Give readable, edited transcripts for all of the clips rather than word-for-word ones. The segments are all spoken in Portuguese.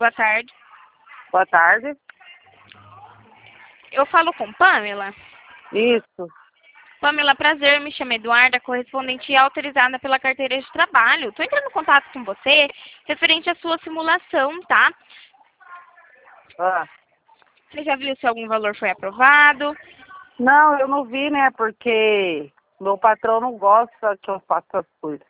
boa tarde. Boa tarde. Eu falo com Pamela. Isso. Pamela, prazer, me chamo Eduarda, correspondente autorizada pela carteira de trabalho. Estou entrando em contato com você referente à sua simulação, tá? Ah. Você já viu se algum valor foi aprovado? Não, eu não vi, né? Porque meu patrão não gosta que eu faça as coisas.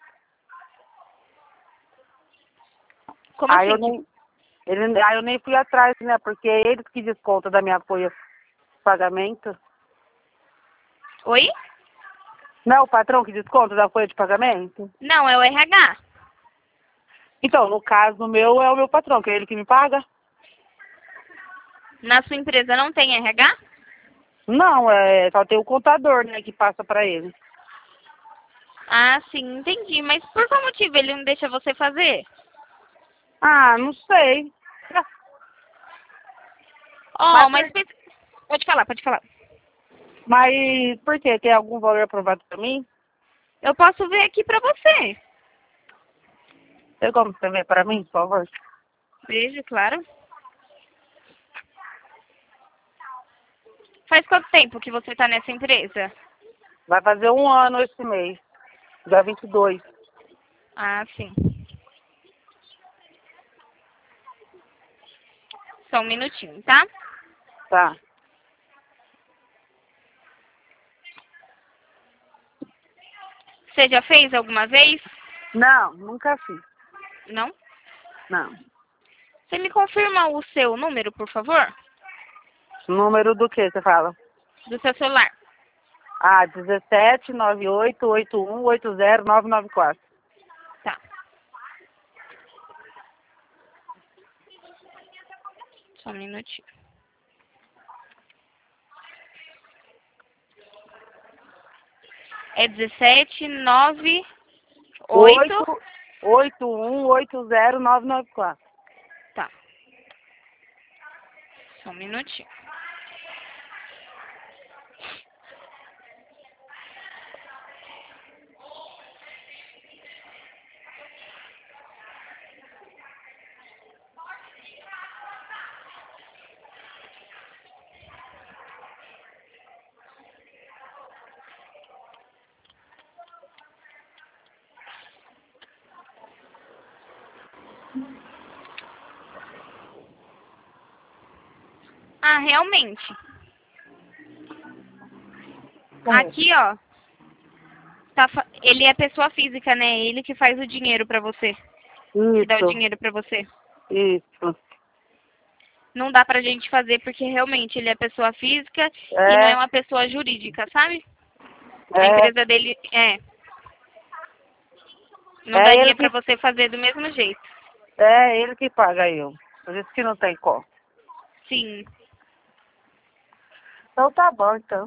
Como Aí assim? eu nem fui atrás, né? Porque é eles que descontam da minha folha de pagamento. Oi? Não é o patrão que desconta da folha de pagamento? Não, é o RH. Então, no caso meu, é o meu patrão, que é ele que me paga. Na sua empresa não tem RH? Não, só tem o contador, né, que passa pra ele. Ah, sim, entendi. Mas por qual motivo ele não deixa você fazer? Ah, não sei. Oh, mas... Pode falar, pode falar. Mas por quê? Tem algum valor aprovado pra mim? Eu posso ver aqui pra você. Tem como você ver pra mim, por favor? Veja, claro. Faz quanto tempo que você tá nessa empresa? Vai fazer 1 ano esse mês, dia 22. Ah, sim. Só um minutinho, tá? Tá. Você já fez alguma vez? Não, nunca fiz. Não? Não. Você me confirma o seu número, por favor? Número do que você fala? Do seu celular. Ah, 179881809994. Tá. Só um minutinho. É 1798. 881809994. Tá. Só um minutinho. Ah, realmente. Aqui, ó. Ele é pessoa física, né? Ele que faz o dinheiro pra você. Que dá o Isso, dinheiro pra você. isso. Não dá pra gente fazer porque realmente ele é pessoa física e não é É, uma pessoa jurídica, sabe? A é, empresa dele é. Não é ele daria pra que, você fazer do mesmo jeito. é ele que paga eu. Por isso que não tem como. Sim. Então tá bom, então.